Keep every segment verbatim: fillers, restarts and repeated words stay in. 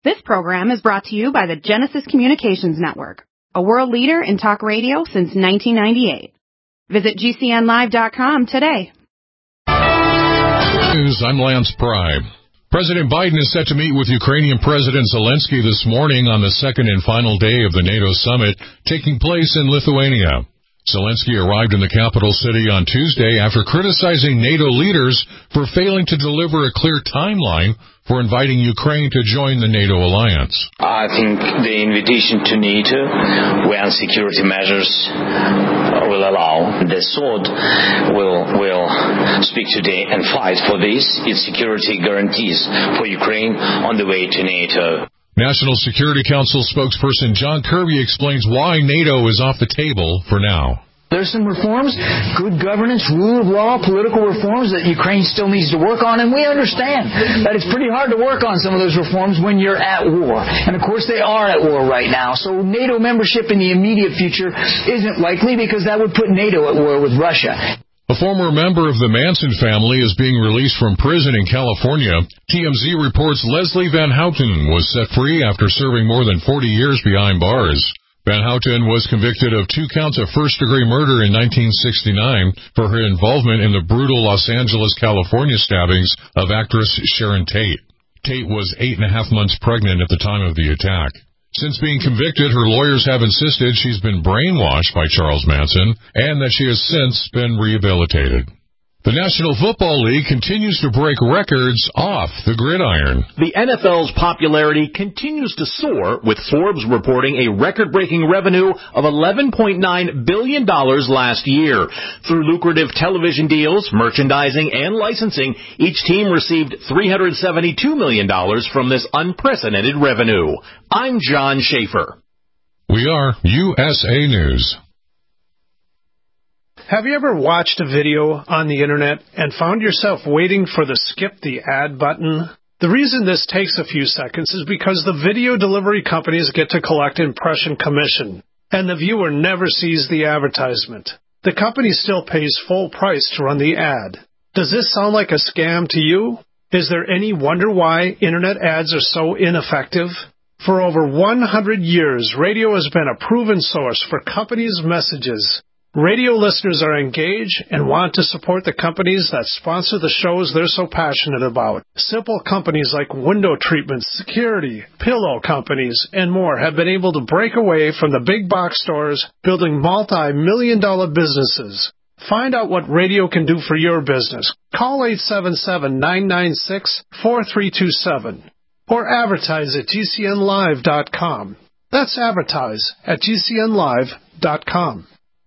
This program is brought to you by the Genesis Communications Network, a world leader in talk radio since nineteen ninety-eight. Visit G C N live dot com today. News, I'm Lance Pry. President Biden is set to meet with Ukrainian President Zelensky this morning on the second and final day of the NATO summit taking place in Lithuania. Zelensky arrived in the capital city on Tuesday after criticizing NATO leaders for failing to deliver a clear timeline for inviting Ukraine to join the NATO alliance. I think the invitation to NATO, when security measures will allow, the sword will will speak today and fight for this. Its security guarantees for Ukraine on the way to NATO. National Security Council spokesperson John Kirby explains why NATO is off the table for now. There's some reforms, good governance, rule of law, political reforms that Ukraine still needs to work on, and we understand that it's pretty hard to work on some of those reforms when you're at war. And of course they are at war right now, so NATO membership in the immediate future isn't likely because that would put NATO at war with Russia. A former member of the Manson family is being released from prison in California. T M Z reports Leslie Van Houten was set free after serving more than forty years behind bars. Van Houten was convicted of two counts of first-degree murder in nineteen sixty-nine for her involvement in the brutal Los Angeles, California stabbings of actress Sharon Tate. Tate was eight and a half months pregnant at the time of the attack. Since being convicted, her lawyers have insisted she's been brainwashed by Charles Manson and that she has since been rehabilitated. The National Football League continues to break records off the gridiron. The N F L's popularity continues to soar, with Forbes reporting a record-breaking revenue of eleven point nine billion dollars last year. Through lucrative television deals, merchandising, and licensing, each team received three hundred seventy-two million dollars from this unprecedented revenue. I'm John Schaefer. We are U S A News. Have you ever watched a video on the internet and found yourself waiting for the skip the ad button? The reason this takes a few seconds is because the video delivery companies get to collect impression commission, and the viewer never sees the advertisement. The company still pays full price to run the ad. Does this sound like a scam to you? Is there any wonder why internet ads are so ineffective? For over one hundred years, radio has been a proven source for companies' messages. Radio listeners are engaged and want to support the companies that sponsor the shows they're so passionate about. Simple companies like window treatments, security, pillow companies, and more have been able to break away from the big box stores, building multi-million dollar businesses. Find out what radio can do for your business. Call eight seven seven, nine nine six, four three two seven or advertise at G C N live dot com. That's advertise at G C N live dot com.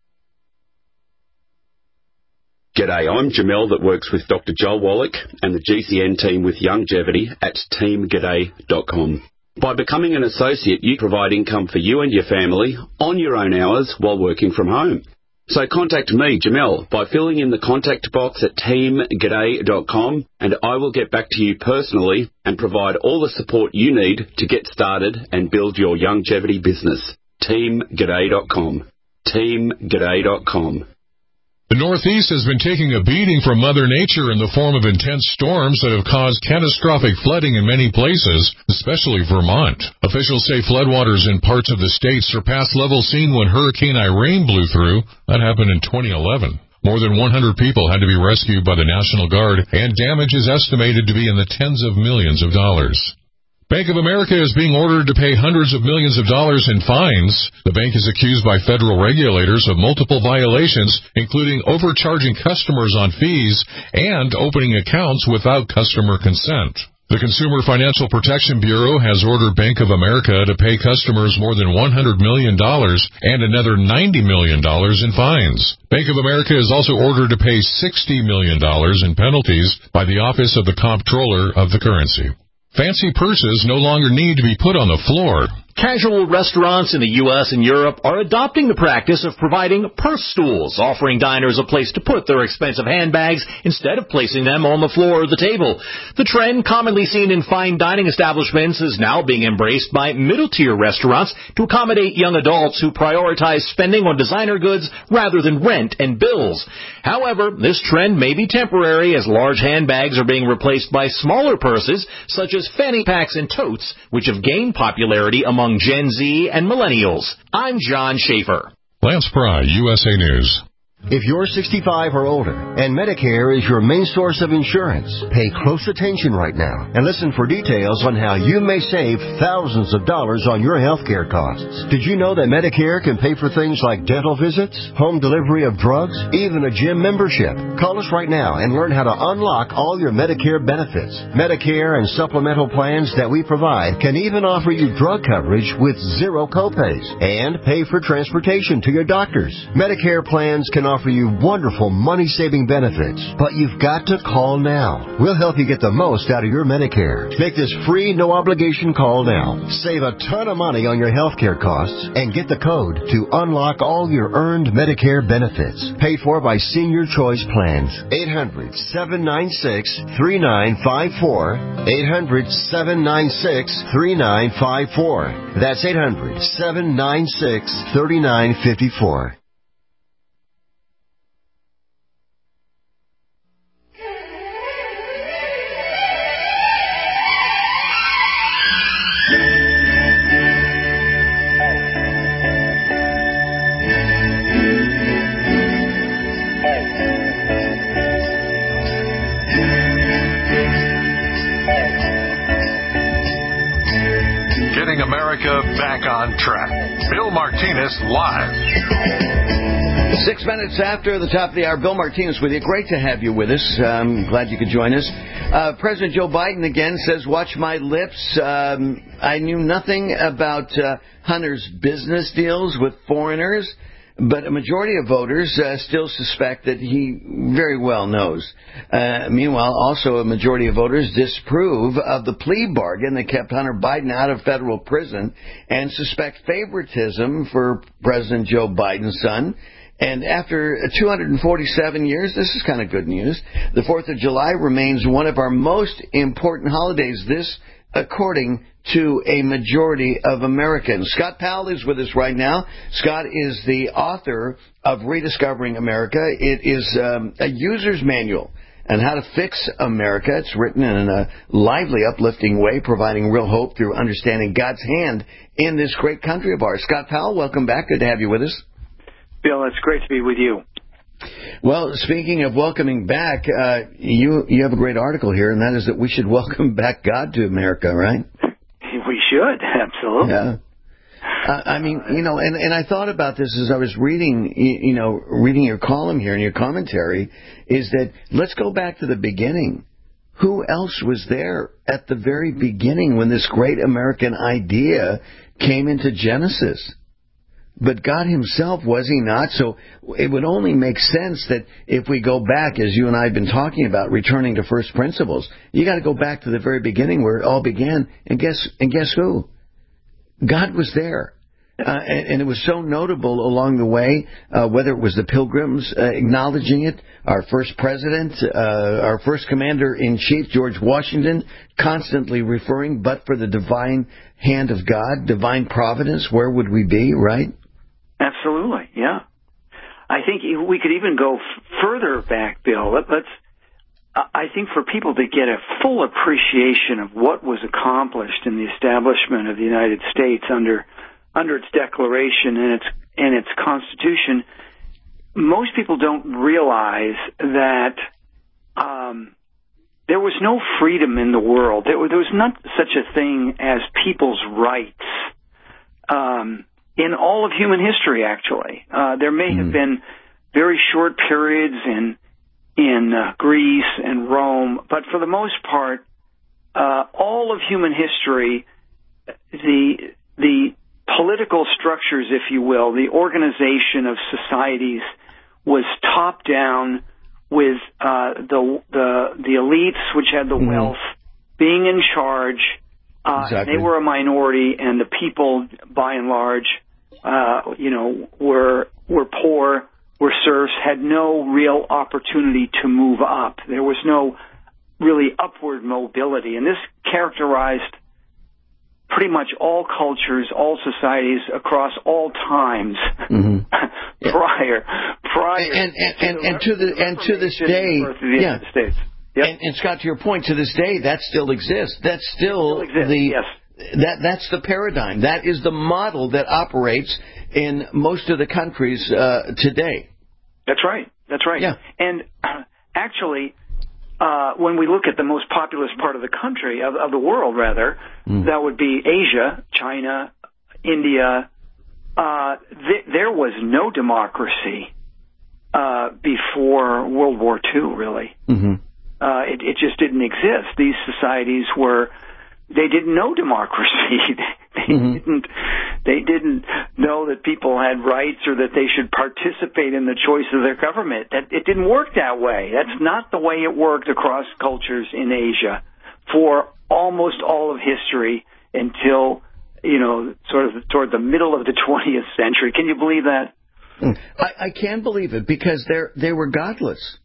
G'day, I'm Jamel that works with Doctor Joel Wallach and the G C N team with Longevity at team g'day dot com. By becoming an associate, you provide income for you and your family on your own hours while working from home. So contact me, Jamel, by filling in the contact box at team g'day dot com, and I will get back to you personally and provide all the support you need to get started and build your longevity business. team g'day dot com. team g'day dot com. The Northeast has been taking a beating from Mother Nature in the form of intense storms that have caused catastrophic flooding in many places, especially Vermont. Officials say floodwaters in parts of the state surpassed levels seen when Hurricane Irene blew through. That happened in twenty eleven. More than one hundred people had to be rescued by the National Guard, and damage is estimated to be in the tens of millions of dollars. Bank of America is being ordered to pay hundreds of millions of dollars in fines. The bank is accused by federal regulators of multiple violations, including overcharging customers on fees and opening accounts without customer consent. The Consumer Financial Protection Bureau has ordered Bank of America to pay customers more than one hundred million dollars and another ninety million dollars in fines. Bank of America is also ordered to pay sixty million dollars in penalties by the Office of the Comptroller of the Currency. Fancy purses no longer need to be put on the floor. Casual restaurants in the U S and Europe are adopting the practice of providing purse stools, offering diners a place to put their expensive handbags instead of placing them on the floor or the table. The trend, commonly seen in fine dining establishments, is now being embraced by middle-tier restaurants to accommodate young adults who prioritize spending on designer goods rather than rent and bills. However, this trend may be temporary as large handbags are being replaced by smaller purses, such as fanny packs and totes, which have gained popularity among Gen Z and millennials. I'm John Schaefer. Lance Pry, U S A News. If you're sixty-five or older and Medicare is your main source of insurance, pay close attention right now and listen for details on how you may save thousands of dollars on your health care costs. Did you know that Medicare can pay for things like dental visits, home delivery of drugs, even a gym membership? Call us right now and learn how to unlock all your Medicare benefits. Medicare and supplemental plans that we provide can even offer you drug coverage with zero copays and pay for transportation to your doctors. Medicare plans can offer you wonderful money-saving benefits, but you've got to call now. We'll help you get the most out of your Medicare. Make this free, no-obligation call now. Save a ton of money on your health care costs and get the code to unlock all your earned Medicare benefits. Paid for by Senior Choice Plans. eight hundred, seven nine six, three nine five four. eight hundred, seven nine six, three nine five four. That's eight hundred, seven nine six, three nine five four. America back on track. Bill Martinez live. Six minutes after the top of the hour, Bill Martinez with you. Great to have you with us. I'm glad you could join us. Uh, President Joe Biden again says, watch my lips. Um, I knew nothing about uh, Hunter's business deals with foreigners, but a majority of voters uh, still suspect that he very well knows. Uh, meanwhile, also a majority of voters disapprove of the plea bargain that kept Hunter Biden out of federal prison and suspect favoritism for President Joe Biden's son. And after two hundred forty-seven years, this is kind of good news. The fourth of July remains one of our most important holidays, this according to a majority of Americans. Scott Powell is with us right now. Scott is the author of Rediscovering America. It is um, a user's manual on how to fix America. It's written in a lively, uplifting way, providing real hope through understanding God's hand in this great country of ours. Scott Powell, welcome back. Good to have you with us. Bill, it's great to be with you. Well, speaking of welcoming back, uh, you you have a great article here, and that is that we should welcome back God to America, right? We should, absolutely. Yeah. Uh, I mean, you know, and, and I thought about this as I was reading, you, you know, reading your column here and your commentary, is that let's go back to the beginning. Who else was there at the very beginning when this great American idea came into Genesis? But God himself, was he not? So it would only make sense that if we go back, as you and I have been talking about, returning to first principles, you got to go back to the very beginning where it all began. And guess and guess who? God was there. Uh, and, and it was so notable along the way, uh, whether it was the Pilgrims uh, acknowledging it, our first president, uh, our first commander-in-chief, George Washington, constantly referring, but for the divine hand of God, divine providence, where would we be, right? Absolutely, yeah. I think we could even go f- further back, Bill. Let, let's. I think for people to get a full appreciation of what was accomplished in the establishment of the United States under under its Declaration and its and its Constitution, most people don't realize that um, there was no freedom in the world. There, there was not such a thing as people's rights. Um, in all of human history, actually. Uh, there may have been very short periods in in uh, Greece and Rome, but for the most part, uh, all of human history, the the political structures, if you will, the organization of societies was top down, with uh, the the the elites, which had the mm-hmm. wealth, being in charge, Uh, exactly. They were a minority, and the people, by and large, uh, you know, were were poor, were serfs, had no real opportunity to move up. There was no really upward mobility, and this characterized pretty much all cultures, all societies across all times mm-hmm. prior, prior, and and, and, and to the and to this day, the yeah. United States. Yep. And, and Scott, to your point, to this day, that still exists. That's still, still exists, the yes. that that's the paradigm. That is the model that operates in most of the countries uh, today. That's right. That's right. Yeah. And uh, actually, uh, when we look at the most populous part of the country, of, of the world, rather, mm. that would be Asia, China, India. Uh, th- there was no democracy uh, before World War Two, really. Mm-hmm. Uh, it, it just didn't exist. These societies were, they didn't know democracy. they mm-hmm. didn't, they didn't know that people had rights or that they should participate in the choice of their government. That it didn't work that way. That's not the way it worked across cultures in Asia for almost all of history until, you know, sort of toward the middle of the twentieth century. Can you believe that? I, I can believe it because they're they were godless.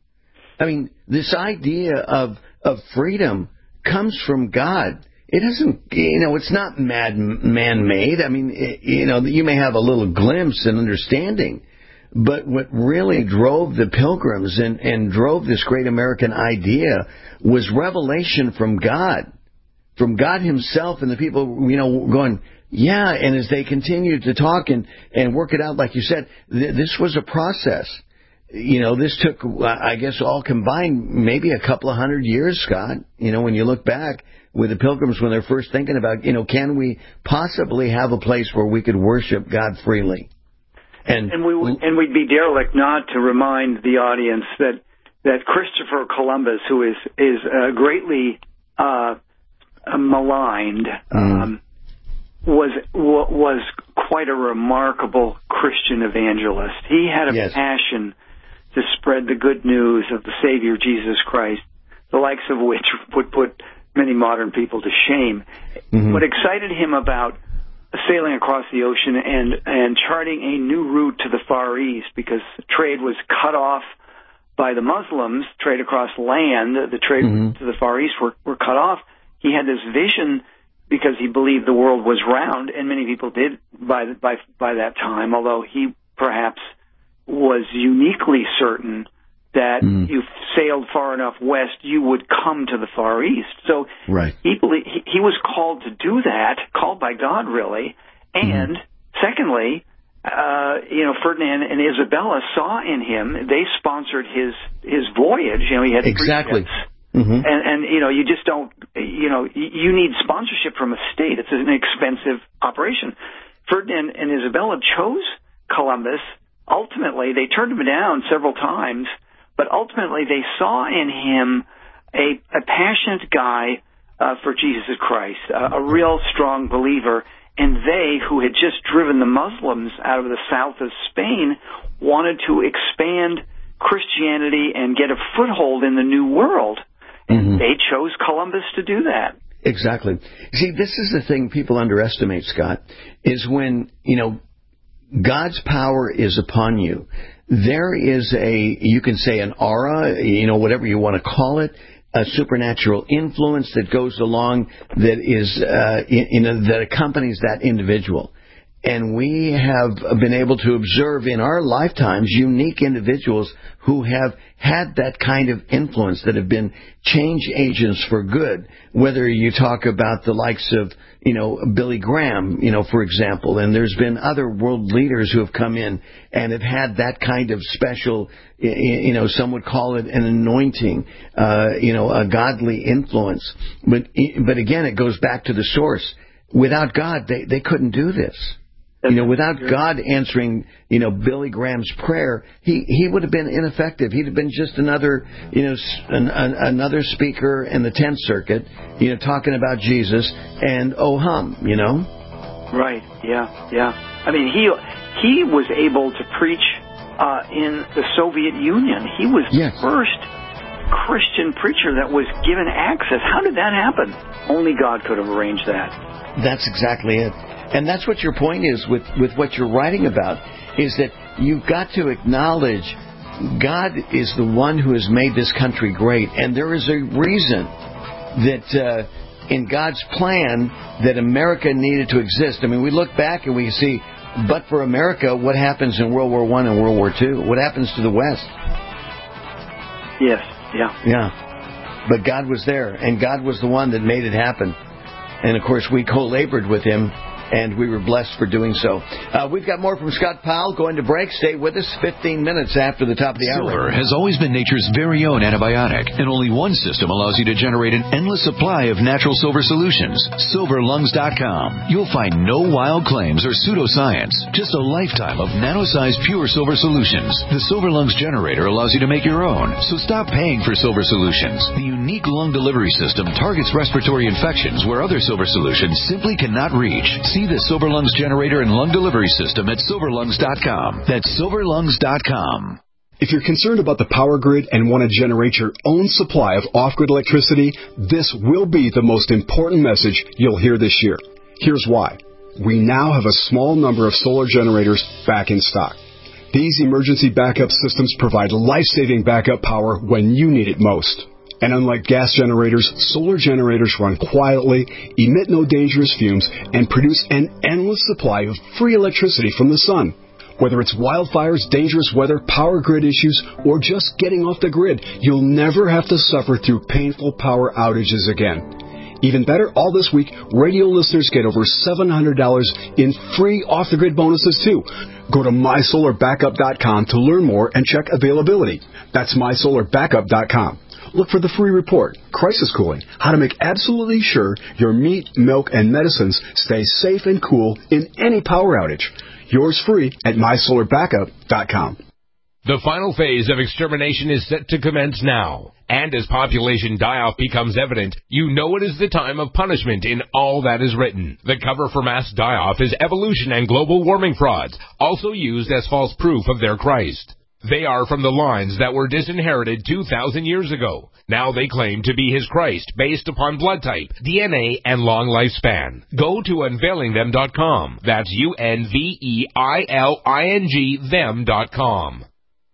I mean, this idea of of freedom comes from God. It isn't, you know, it's not mad man-made. I mean, it, you know, you may have a little glimpse and understanding, but what really drove the Pilgrims and, and drove this great American idea was revelation from God, from God himself, and the people, you know, going, yeah, and as they continued to talk and, and work it out, like you said, th- this was a process. You know, this took, I guess, all combined, maybe a couple of hundred years, Scott. You know, when you look back with the Pilgrims when they're first thinking about, you know, can we possibly have a place where we could worship God freely? And and we would, and we'd be derelict not to remind the audience that that Christopher Columbus, who is is uh, greatly uh, maligned, mm. um, was was quite a remarkable Christian evangelist. He had a yes. passion to spread the good news of the Savior Jesus Christ, the likes of which would put many modern people to shame. Mm-hmm. What excited him about sailing across the ocean and, and charting a new route to the Far East, because trade was cut off by the Muslims, trade across land, the trade mm-hmm. to the Far East were, were cut off. He had this vision because he believed the world was round, and many people did by by by that time, although he perhaps was uniquely certain that mm. you sailed far enough west, you would come to the Far East. So right. he, believed, he he was called to do that, called by God, really. And mm. secondly, uh, you know, Ferdinand and Isabella saw in him, they sponsored his his voyage. You know, he had exactly. Mm-hmm. And, and, you know, you just don't, you know, you need sponsorship from a state. It's an expensive operation. Ferdinand and Isabella chose Columbus. Ultimately, they turned him down several times, but ultimately they saw in him a, a passionate guy uh, for Jesus Christ, a, a real strong believer. And they, who had just driven the Muslims out of the south of Spain, wanted to expand Christianity and get a foothold in the New World. Mm-hmm. They chose Columbus to do that. Exactly. See, this is the thing people underestimate, Scott, is when, you know, God's power is upon you. There is a, you can say an aura, you know, whatever you want to call it, a supernatural influence that goes along that is, uh, you know, that accompanies that individual. And we have been able to observe in our lifetimes unique individuals who have had that kind of influence, that have been change agents for good. Whether you talk about the likes of, you know, Billy Graham, you know, for example, and there's been other world leaders who have come in and have had that kind of special, you know, some would call it an anointing, uh, you know, a godly influence. But, but again, it goes back to the source. Without God, they, they couldn't do this. You know, without God answering, you know, Billy Graham's prayer, he, he would have been ineffective. He'd have been just another, you know, an, an, another speaker in the tenth Circuit, you know, talking about Jesus and oh hum, you know. Right. Yeah. Yeah. I mean, he he was able to preach uh, in the Soviet Union. He was yes. the first Christian preacher that was given access. How did that happen? Only God could have arranged that. That's exactly it. And that's what your point is with, with what you're writing about, is that you've got to acknowledge God is the one who has made this country great. And there is a reason that uh, in God's plan that America needed to exist. I mean, we look back and we see, but for America, what happens in World War One and World War Two? What happens to the West? Yes, yeah. Yeah. But God was there, and God was the one that made it happen. And, of course, we co-labored with Him, and we were blessed for doing so. Uh, we've got more from Scott Powell. Going to break. Stay with us. fifteen minutes after the top of the hour. Silver has always been nature's very own antibiotic, and only one system allows you to generate an endless supply of natural silver solutions. silver lungs dot com. You'll find no wild claims or pseudoscience, just a lifetime of nano-sized pure silver solutions. The Silver Lungs generator allows you to make your own, so stop paying for silver solutions. The unique lung delivery system targets respiratory infections where other silver solutions simply cannot reach. See the Silver Lungs generator and lung delivery system at silver lungs dot com. That's silver lungs dot com. If you're concerned about the power grid and want to generate your own supply of off-grid electricity, this will be the most important message you'll hear this year. Here's why. We now have a small number of solar generators back in stock. These emergency backup systems provide life-saving backup power when you need it most. And unlike gas generators, solar generators run quietly, emit no dangerous fumes, and produce an endless supply of free electricity from the sun. Whether it's wildfires, dangerous weather, power grid issues, or just getting off the grid, you'll never have to suffer through painful power outages again. Even better, all this week, radio listeners get over seven hundred dollars in free off-the-grid bonuses, too. Go to my solar backup dot com to learn more and check availability. That's my solar backup dot com. Look for the free report, Crisis Cooling, how to make absolutely sure your meat, milk, and medicines stay safe and cool in any power outage. Yours free at my solar backup dot com. The final phase of extermination is set to commence now. And as population die-off becomes evident, you know it is the time of punishment in all that is written. The cover for mass die-off is evolution and global warming frauds, also used as false proof of their Christ. They are from the lines that were disinherited two thousand years ago. Now they claim to be his Christ based upon blood type, D N A, and long lifespan. Go to unveiling them dot com. That's U N V E I L I N G them dot com.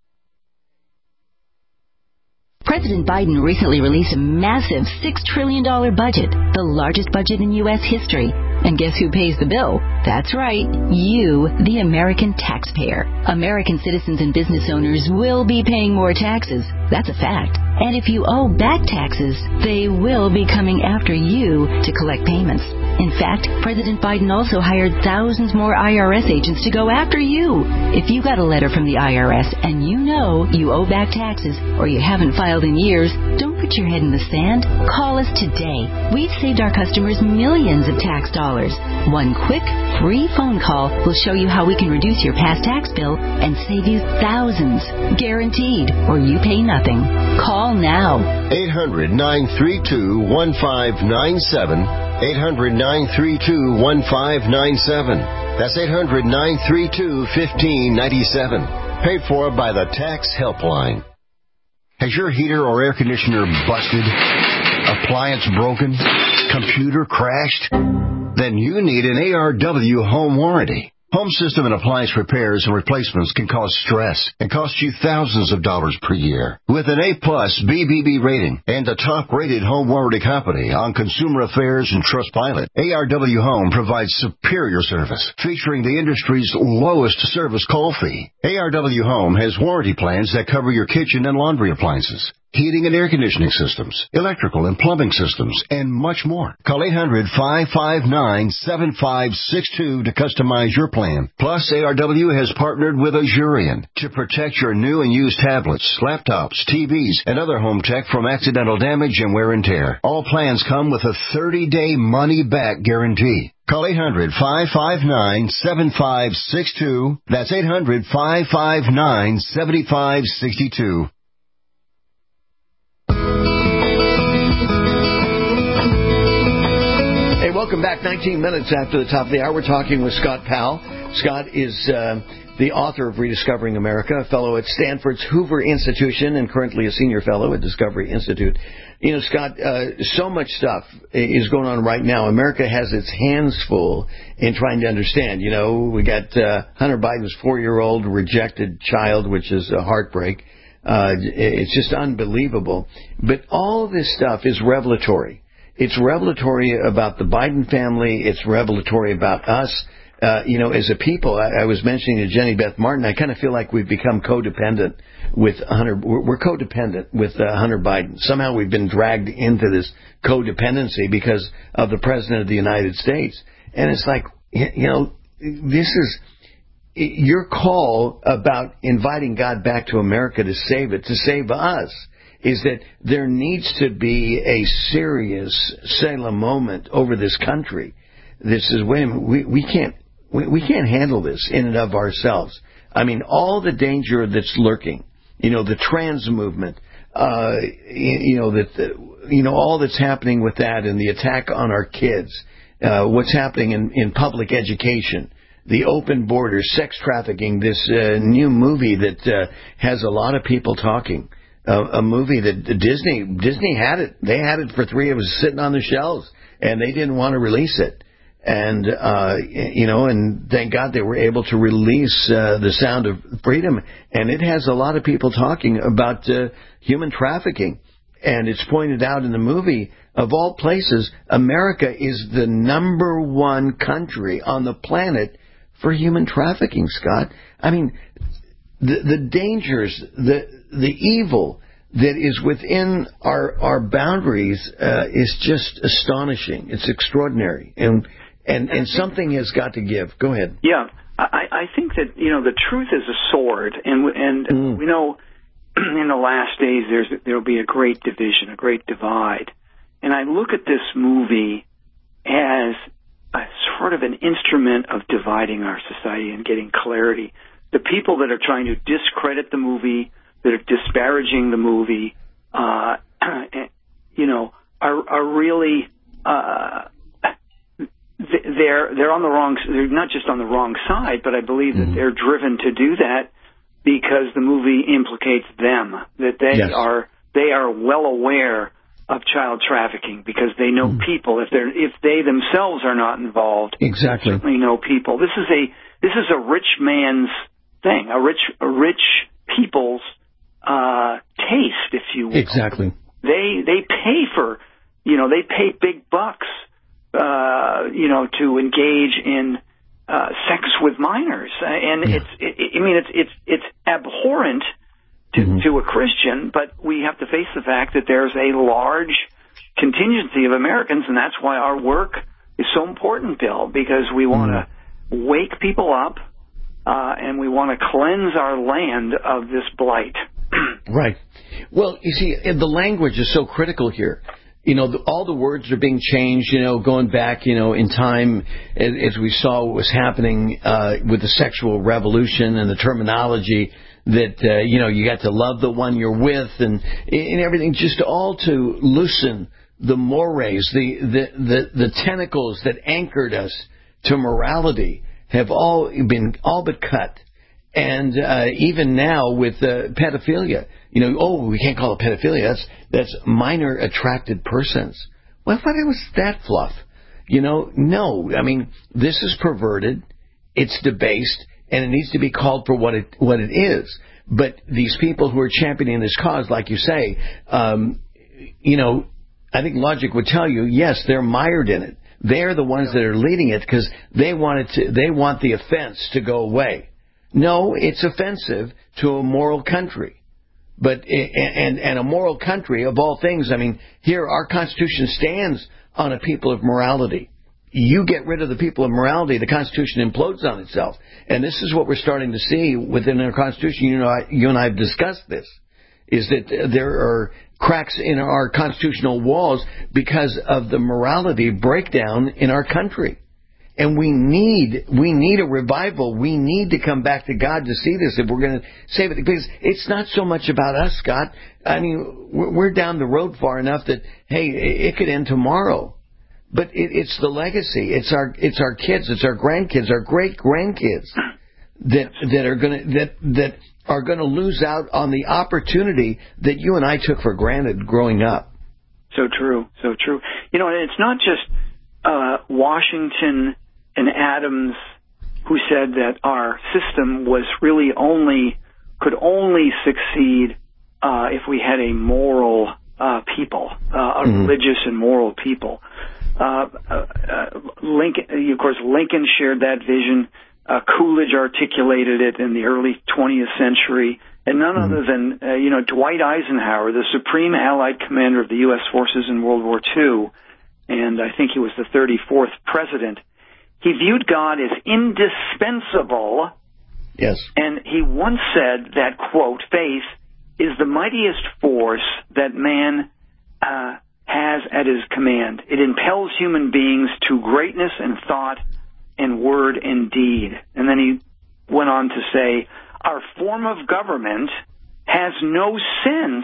President Biden recently released a massive six trillion dollars budget, the largest budget in U S history. And guess who pays the bill? That's right, you, the American taxpayer. American citizens and business owners will be paying more taxes. That's a fact. And if you owe back taxes, they will be coming after you to collect payments. In fact, President Biden also hired thousands more I R S agents to go after you. If you got a letter from the I R S and you know you owe back taxes or you haven't filed in years, don't put your head in the sand. Call us today. We've saved our customers millions of tax dollars. One quick, free phone call will show you how we can reduce your past tax bill and save you thousands. Guaranteed, or you pay nothing. Call now. eight hundred, nine three two, one five nine seven. eight hundred, nine three two, one five nine seven. That's eight hundred, nine three two, one five nine seven. Paid for by the Tax Helpline. Has your heater or air conditioner busted? Appliance broken? Computer crashed? Then you need an A R W home warranty. Home system and appliance repairs and replacements can cause stress and cost you thousands of dollars per year. With an A-plus B B B rating and a top-rated home warranty company on Consumer Affairs and Trustpilot, A R W Home provides superior service, featuring the industry's lowest service call fee. A R W Home has warranty plans that cover your kitchen and laundry appliances, heating and air conditioning systems, electrical and plumbing systems, and much more. Call eight hundred, five five nine, seven five six two to customize your plan. Plus, A R W has partnered with Azurion to protect your new and used tablets, laptops, T Vs, and other home tech from accidental damage and wear and tear. All plans come with a thirty-day money-back guarantee. Call eight hundred, five five nine, seven five six two. That's eight hundred, five five nine, seven five six two. Hey, welcome back. nineteen minutes after the top of the hour, we're talking with Scott Powell, Scott is uh, the author of Rediscovering America, a fellow at Stanford's Hoover Institution, and currently a senior fellow at Discovery Institute. You know, Scott, uh, so much stuff is going on right now. America has its hands full in trying to understand. You know, we got uh, Hunter Biden's four-year-old rejected child, which is a heartbreak. Uh, it's just unbelievable. But all of this stuff is revelatory. It's revelatory about the Biden family. It's revelatory about us. Uh, you know, as a people, I, I was mentioning to Jenny Beth Martin, I kind of feel like we've become codependent with Hunter. We're, we're codependent with uh, Hunter Biden. Somehow we've been dragged into this codependency because of the President of the United States. And it's like, you know, this is your call about inviting God back to America to save it, to save us, is that there needs to be a serious Selah moment over this country. This is, wait a minute, we, we can't, we, we can't handle this in and of ourselves. I mean, all the danger that's lurking, you know, the trans movement, uh, you know, that, the, you know, all that's happening with that and the attack on our kids, uh, what's happening in, in public education, the open borders, sex trafficking, this uh, new movie that uh, has a lot of people talking, uh, a movie that Disney, Disney had it. They had it for three. It was sitting on the shelves and they didn't want to release it. And, uh, you know, and thank God they were able to release uh, The Sound of Freedom. And it has a lot of people talking about uh, human trafficking. And it's pointed out in the movie, of all places, America is the number one country on the planet for human trafficking, Scott. I mean, the, the dangers, the the evil that is within our our boundaries uh, is just astonishing. It's extraordinary. And And and something has got to give. Go ahead. Yeah, I, I think that, you know, the truth is a sword, and and mm. we know in the last days there's there'll be a great division, a great divide, and I look at this movie as a sort of an instrument of dividing our society and getting clarity. The people that are trying to discredit the movie, that are disparaging the movie, uh, you know, are are really. Uh, They're they're on the wrong. They're not just on the wrong side, but I believe that they're driven to do that because the movie implicates them. That they yes. are they are well aware of child trafficking because they know mm. people. If they're if they themselves are not involved, exactly, they certainly know people. This is a this is a rich man's thing, a rich a rich people's uh, taste, if you will. Exactly. They they pay for you know they pay big bucks. Uh, you know, to engage in uh, sex with minors, uh, and yeah. it's. It, I mean, it's it's it's abhorrent to, mm-hmm. to a Christian, but we have to face the fact that there's a large contingency of Americans, and that's why our work is so important, Bill, because we want to mm-hmm. wake people up, uh, and we want to cleanse our land of this blight. Right. Well, you see, the language is so critical here. You know, the, all the words are being changed, you know, going back, you know, in time, as, as we saw what was happening uh, with the sexual revolution and the terminology that, uh, you know, you got to love the one you're with and, and everything, just all to loosen the mores, the, the, the, the tentacles that anchored us to morality have all been all but cut. And uh, even now with uh, pedophilia, you know, oh, we can't call it pedophilia. That's that's minor attracted persons. Well, what was that fluff? You know, no. I mean, this is perverted. It's debased, and it needs to be called for what it what it is. But these people who are championing this cause, like you say, um, you know, I think logic would tell you, yes, they're mired in it. They're the ones that are leading it because they want it to. They want the offense to go away. No, it's offensive to a moral country. But, and, and a moral country, of all things, I mean, here our Constitution stands on a people of morality. You get rid of the people of morality, the Constitution implodes on itself. And this is what we're starting to see within our Constitution. You know, I, you and I have discussed this, is that there are cracks in our constitutional walls because of the morality breakdown in our country. And we need we need a revival. We need to come back to God to see this if we're going to save it. Because it's not so much about us, Scott. I mean, we're down the road far enough that, hey, it could end tomorrow. but it, it's the legacy. It's our it's our kids. It's our grandkids. Our great grandkids that that are gonna that that are gonna lose out on the opportunity that you and I took for granted growing up. So true. So true. You know, and it's not just uh, Washington and Adams who said that our system was really only could only succeed uh, if we had a moral uh, people, uh, a mm-hmm. religious and moral people. Uh, uh, uh, Lincoln, of course, Lincoln shared that vision. Uh, Coolidge articulated it in the early twentieth century, and none mm-hmm. other than uh, you know Dwight Eisenhower, the supreme Allied commander of the U S forces in World War Two, and I think he was the thirty-fourth president. He viewed God as indispensable. Yes. And he once said that, quote, faith is the mightiest force that man uh, has at his command. It impels human beings to greatness in thought and word and deed. And then he went on to say, our form of government has no sense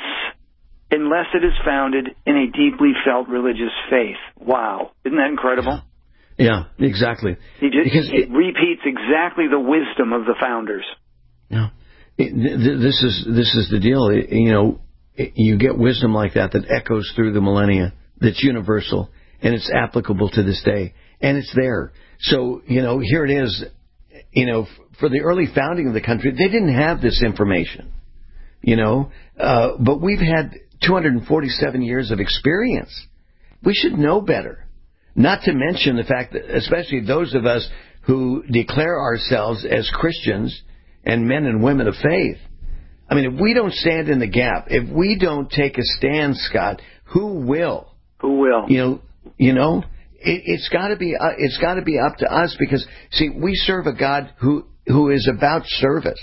unless it is founded in a deeply felt religious faith. Wow. Isn't that incredible? Yeah, exactly. He just, because it, it repeats exactly the wisdom of the founders. Yeah, it, th- this is this is the deal. It, you know, it, you get wisdom like that that echoes through the millennia. That's universal and it's applicable to this day, and it's there. So you know, here it is. You know, for the early founding of the country, they didn't have this information. You know, uh, but we've had two hundred forty-seven years of experience. We should know better. Not to mention the fact that, especially those of us who declare ourselves as Christians and men and women of faith. I mean, if we don't stand in the gap, if we don't take a stand, Scott, who will? Who will? You know, you know, it, it's got to be uh, it's got to be up to us because, see, we serve a God who who is about service.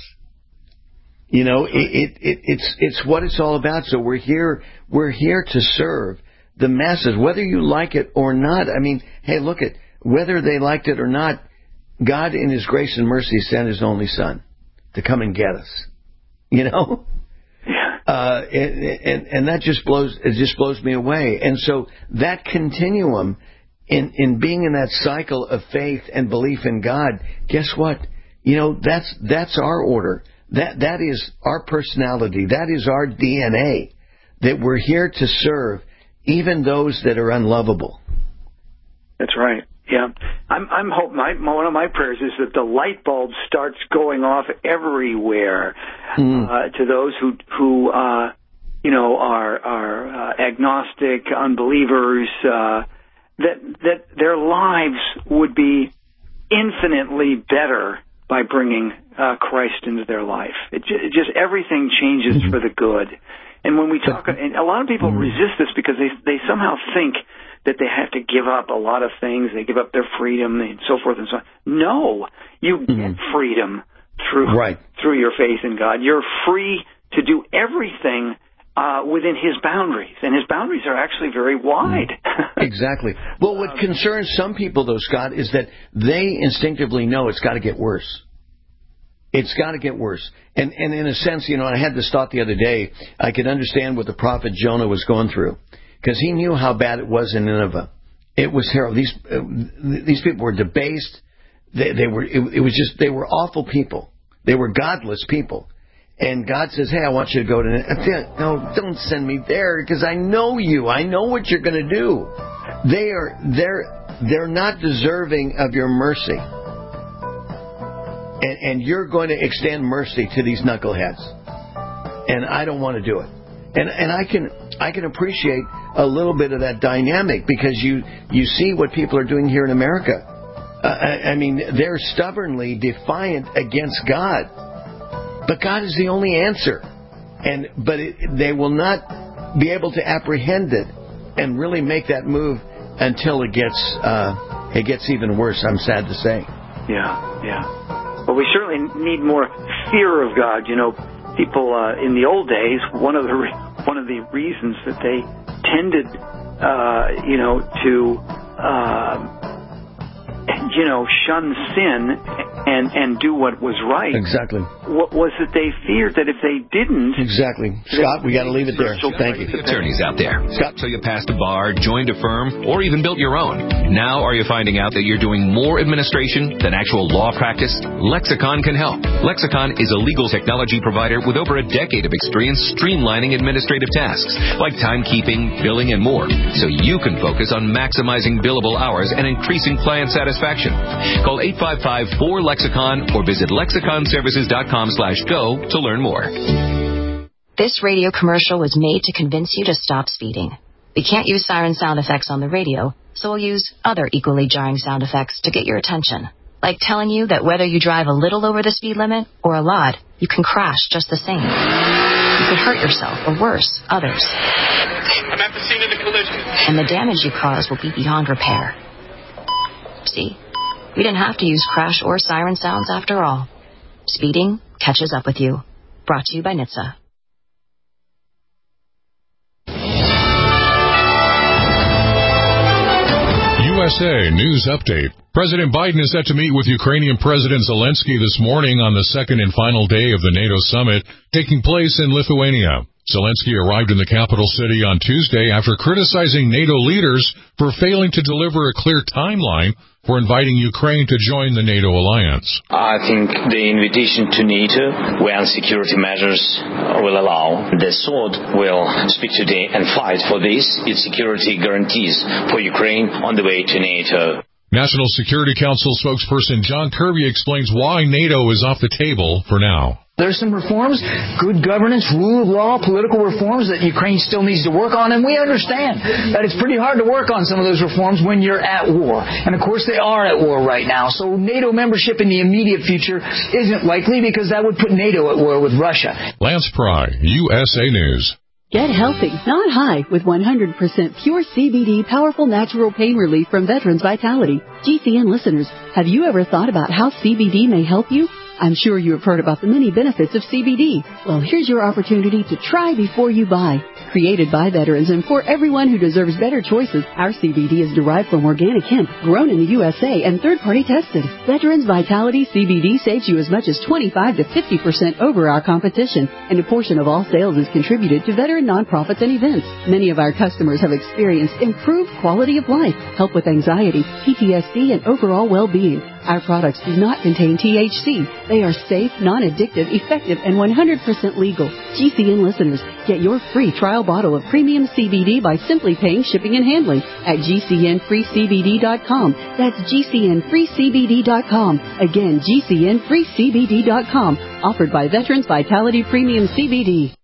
You know, it, it, it it's it's what it's all about. So we're here we're here to serve the masses, whether you like it or not. I mean, hey, look at whether they liked it or not. God, in His grace and mercy, sent His only Son to come and get us. You know, yeah. uh, and, and and that just blows it just blows me away. And so that continuum in in being in that cycle of faith and belief in God, guess what? You know, that's that's our order. That that is our personality. That is our D N A. That we're here to serve even those that are unlovable. That's right. Yeah, I'm. I'm hope. My one of my prayers is that the light bulb starts going off everywhere mm. uh, to those who who uh, you know are are uh, agnostic, unbelievers. Uh, that that their lives would be infinitely better by bringing uh, Christ into their life. It, j- it just everything changes mm-hmm. for the good. And when we talk, and a lot of people mm-hmm. resist this because they they somehow think that they have to give up a lot of things. They give up their freedom and so forth and so on. No, you mm-hmm. get freedom through right. through your faith in God. You're free to do everything uh, within His boundaries, and His boundaries are actually very wide. Mm-hmm. Exactly. Well, what concerns some people, though, Scott, is that they instinctively know it's got to get worse. It's got to get worse. And and in a sense, you know, I had this thought the other day. I could understand what the prophet Jonah was going through because he knew how bad it was in Nineveh. It was terrible. These uh, these people were debased. They, they were. It, it was just they were awful people. They were godless people. And God says, "Hey, I want you to go to Nineveh." No, don't send me there because I know you. I know what you're going to do. They are they're they're not deserving of your mercy. And, and you're going to extend mercy to these knuckleheads, and I don't want to do it. And and I can I can appreciate a little bit of that dynamic because you you see what people are doing here in America. Uh, I, I mean, they're stubbornly defiant against God, but God is the only answer. And but it, they will not be able to apprehend it and really make that move until it gets uh, it gets even worse. I'm sad to say. Yeah, yeah. Well, we certainly need more fear of God. You know, people uh, in the old days, one of the re- one of the reasons that they tended, uh, you know, to uh, you know, shun sin and and do what was right. Exactly. What was that they feared that if they didn't... Exactly. Scott, we got to leave it there. Thank you. Attorneys out there. Scott. So you passed a bar, joined a firm, or even built your own. Now are you finding out that you're doing more administration than actual law practice? Lexicon can help. Lexicon is a legal technology provider with over a decade of experience streamlining administrative tasks like timekeeping, billing, and more, so you can focus on maximizing billable hours and increasing client satisfaction. Call eight five five, four, lexicon or visit lexicon services dot com slash go to learn more. This radio commercial was made to convince you to stop speeding. We can't use siren sound effects on the radio, so we'll use other equally jarring sound effects to get your attention, like telling you that whether you drive a little over the speed limit or a lot, you can crash just the same. You could hurt yourself, or worse, others. I'm at the scene of the collision. And the damage you cause will be beyond repair. See? We didn't have to use crash or siren sounds after all. Speeding catches up with you. Brought to you by N H T S A. U S A News Update. President Biden is set to meet with Ukrainian President Zelensky this morning on the second and final day of the NATO summit taking place in Lithuania. Zelensky arrived in the capital city on Tuesday after criticizing NATO leaders for failing to deliver a clear timeline for inviting Ukraine to join the NATO alliance. I think the invitation to NATO, when security measures will allow, the Sword will speak today and fight for this, its security guarantees for Ukraine on the way to NATO. National Security Council spokesperson John Kirby explains why NATO is off the table for now. There's some reforms, good governance, rule of law, political reforms that Ukraine still needs to work on, and we understand that it's pretty hard to work on some of those reforms when you're at war. And, of course, they are at war right now. So NATO membership in the immediate future isn't likely because that would put NATO at war with Russia. Lance Pry, U S A News. Get healthy, not high, with one hundred percent pure C B D powerful natural pain relief from Veterans Vitality. G C N listeners, have you ever thought about how C B D may help you? I'm sure you have heard about the many benefits of C B D. Well, here's your opportunity to try before you buy. Created by veterans and for everyone who deserves better choices, our C B D is derived from organic hemp, grown in the U S A and third-party tested. Veterans Vitality C B D saves you as much as twenty-five to fifty percent over our competition, and a portion of all sales is contributed to veteran nonprofits and events. Many of our customers have experienced improved quality of life, help with anxiety, P T S D, and overall well-being. Our products do not contain T H C. They are safe, non-addictive, effective, and one hundred percent legal. G C N listeners, get your free trial bottle of premium C B D by simply paying shipping and handling at G C N free C B D dot com. That's G C N free C B D dot com. Again, G C N free C B D dot com. Offered by Veterans Vitality Premium C B D.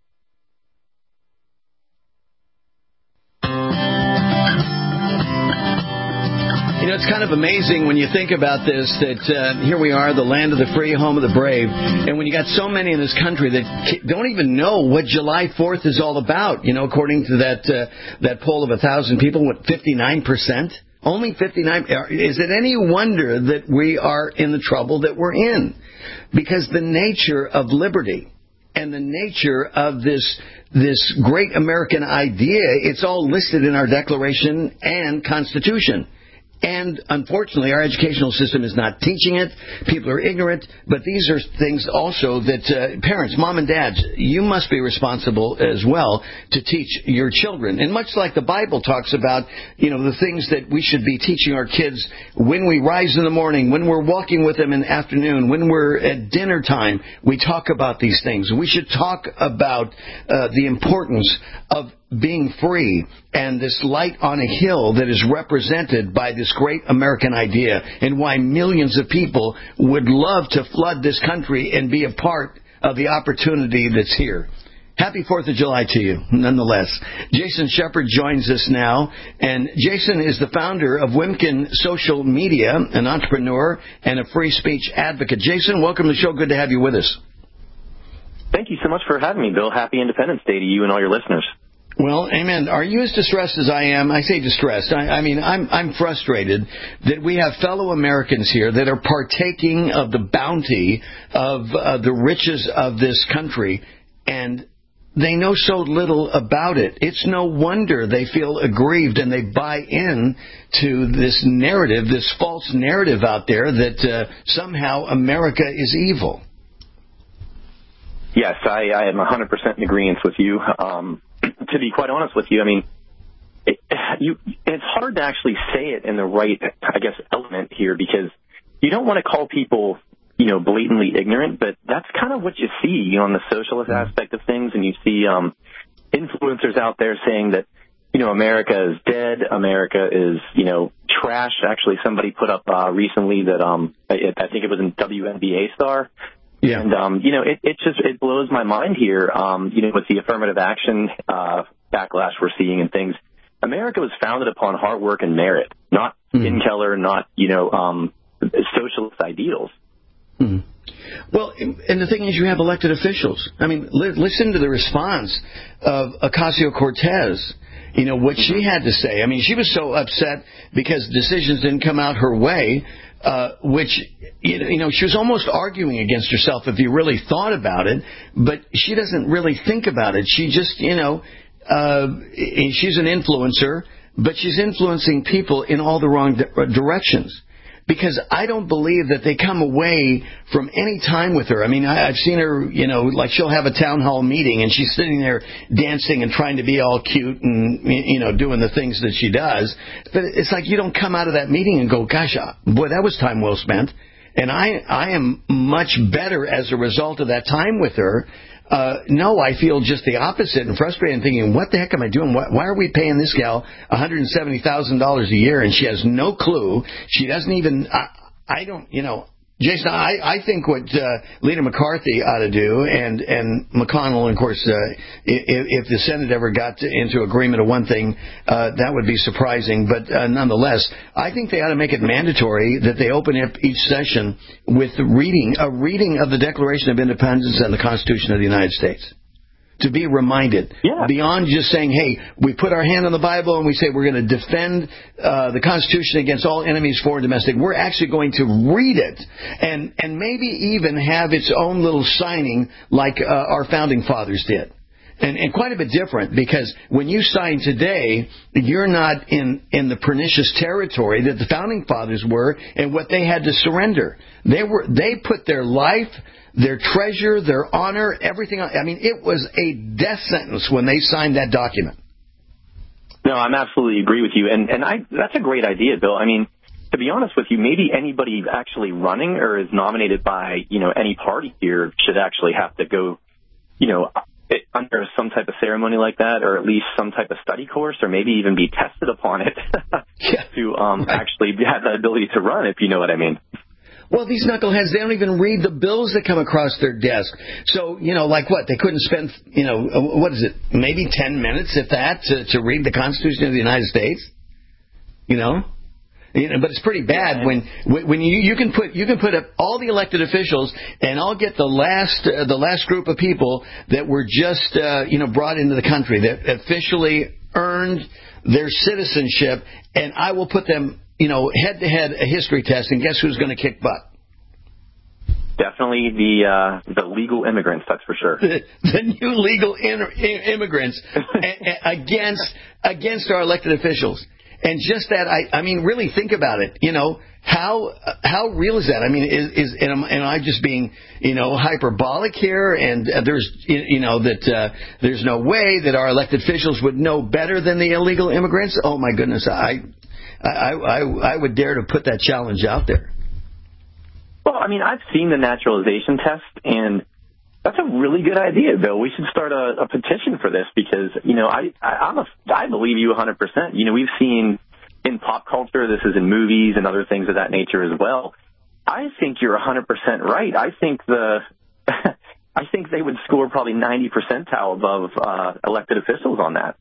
You know, it's kind of amazing when you think about this, that uh, here we are, the land of the free, home of the brave, and when you got so many in this country that don't even know what July fourth is all about. You know, according to that uh, that poll of one thousand people, what, fifty-nine percent? Only fifty-nine. Is it any wonder that we are in the trouble that we're in? Because the nature of liberty and the nature of this this great American idea, it's all listed in our Declaration and Constitution. And unfortunately, our educational system is not teaching it. People are ignorant. But these are things also that uh, parents, mom and dads, you must be responsible as well to teach your children. And much like the Bible talks about, you know, the things that we should be teaching our kids when we rise in the morning, when we're walking with them in the afternoon, when we're at dinner time, we talk about these things. We should talk about uh, the importance of being free and this light on a hill that is represented by this great American idea, and why millions of people would love to flood this country and be a part of the opportunity that's here. Happy fourth of July to you, nonetheless. Jason Shepard joins us now, and Jason is the founder of Wimkin Social Media, an entrepreneur and a free speech advocate. Jason, welcome to the show. Good to have you with us. Thank you so much for having me, Bill. Happy Independence Day to you and all your listeners. Well, amen. Are you as distressed as I am? I say distressed. I, I mean, I'm, I'm frustrated that we have fellow Americans here that are partaking of the bounty of uh, the riches of this country, and they know so little about it. It's no wonder they feel aggrieved and they buy in to this narrative, this false narrative out there that uh, somehow America is evil. Yes, I, I am one hundred percent in agreement with you. Um, to be quite honest with you, I mean, it, you, it's hard to actually say it in the right, I guess, element here, because you don't want to call people, you know, blatantly ignorant, but that's kind of what you see, you know, on the socialist aspect of things. And you see um, influencers out there saying that, you know, America is dead, America is, you know, trash. Actually, somebody put up uh, recently that um, I, I think it was in W N B A Star. Yeah. And, um, you know, it, it just, it blows my mind here, um, you know, with the affirmative action uh, backlash we're seeing and things. America was founded upon hard work and merit, not mm. Ken Keller, not, you know, um, socialist ideals. Mm. Well, and the thing is, you have elected officials. I mean, li- listen to the response of Ocasio-Cortez. You know, what she had to say. I mean, she was so upset because decisions didn't come out her way, uh, which, you know, she was almost arguing against herself if you really thought about it, but she doesn't really think about it. She just, you know, uh, she's an influencer, but she's influencing people in all the wrong di- directions. Because I don't believe that they come away from any time with her. I mean, I, I've seen her, you know, like she'll have a town hall meeting and she's sitting there dancing and trying to be all cute and, you know, doing the things that she does. But it's like you don't come out of that meeting and go, gosh, boy, that was time well spent. And I, I am much better as a result of that time with her. Uh, no, I feel just the opposite and frustrated and thinking, what the heck am I doing? Why, why are we paying this gal one hundred seventy thousand dollars a year and she has no clue? She doesn't even, I, I don't, you know, Jason, I, I think what uh, Lena McCarthy ought to do, and, and McConnell, of course, uh, if, if the Senate ever got to, into agreement of one thing, uh, that would be surprising. But uh, nonetheless, I think they ought to make it mandatory that they open up each session with reading, a reading of the Declaration of Independence and the Constitution of the United States. To be reminded, yeah. Beyond just saying, hey, we put our hand on the Bible and we say we're going to defend uh, the Constitution against all enemies, foreign and domestic. We're actually going to read it and, and maybe even have its own little signing like uh, our founding fathers did. And, and quite a bit different, because when you sign today, you're not in, in the pernicious territory that the founding fathers were and what they had to surrender. They were they put their life, their treasure, their honor, everything. I mean, it was a death sentence when they signed that document. No, I'm absolutely agree with you. And, and I, that's a great idea, Bill. I mean, to be honest with you, maybe anybody actually running or is nominated by, you know, any party here should actually have to go, you know, under some type of ceremony like that, or at least some type of study course, or maybe even be tested upon it yeah, to um, right. actually have the ability to run, if you know what I mean. Well, these knuckleheads, they don't even read the bills that come across their desk. So, you know, like what? They couldn't spend, you know, what is it, maybe ten minutes, if that, to, to read the Constitution of the United States? You know? You know, but it's pretty bad when when you you can put you can put up all the elected officials, and I'll get the last uh, the last group of people that were just uh, you know brought into the country that officially earned their citizenship, and I will put them you know head to head a history test, and guess who's going to kick butt? Definitely the uh, the legal immigrants, that's for sure. The, the new legal in- immigrants a- against against our elected officials. And just that, I, I mean, really think about it. You know, how how real is that? I mean, is, is am, am I just being, you know, hyperbolic here? And uh, there's, you know, that uh, there's no way that our elected officials would know better than the illegal immigrants? Oh, my goodness. I I, I, I would dare to put that challenge out there. Well, I mean, I've seen the naturalization test, and that's a really good idea, Bill. We should start a, a petition for this because, you know, I, I, I'm a, I believe you one hundred percent. You know, we've seen in pop culture, this is in movies and other things of that nature as well. I think you're one hundred percent right. I think the, I think they would score probably ninety percentile above uh, elected officials on that.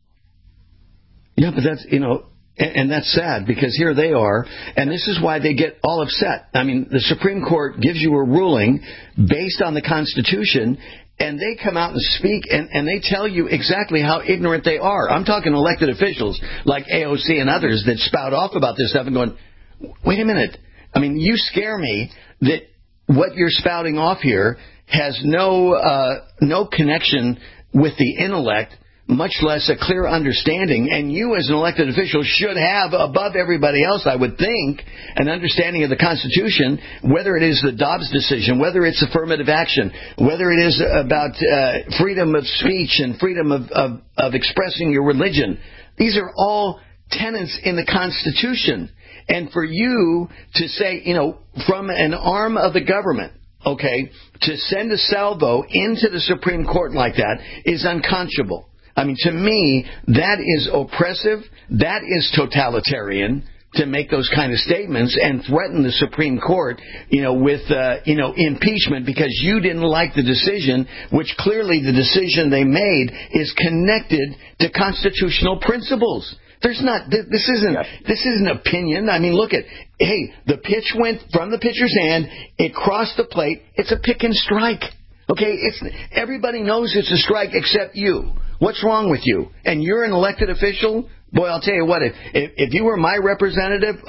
Yeah, but that's, you know, and, and that's sad because here they are, and this is why they get all upset. I mean, the Supreme Court gives you a ruling based on the Constitution, and they come out and speak, and, and they tell you exactly how ignorant they are. I'm talking elected officials like A O C and others that spout off about this stuff and going, wait a minute. I mean, you scare me that what you're spouting off here has no uh, no connection with the intellect, much less a clear understanding. And you as an elected official should have, above everybody else, I would think, an understanding of the Constitution, whether it is the Dobbs decision, whether it's affirmative action, whether it is about uh, freedom of speech and freedom of, of, of expressing your religion. These are all tenets in the Constitution. And for you to say, you know, from an arm of the government, okay, to send a salvo into the Supreme Court like that is unconscionable. I mean, to me, that is oppressive, that is totalitarian, to make those kind of statements and threaten the Supreme Court, you know, with, uh, you know, impeachment because you didn't like the decision, which clearly the decision they made is connected to constitutional principles. There's not, this isn't, this isn't opinion. I mean, look at, hey, the pitch went from the pitcher's hand, it crossed the plate, it's a pick and strike. Okay, it's, everybody knows it's a strike except you. What's wrong with you? And you're an elected official? Boy, I'll tell you what, if, if, if you were my representative,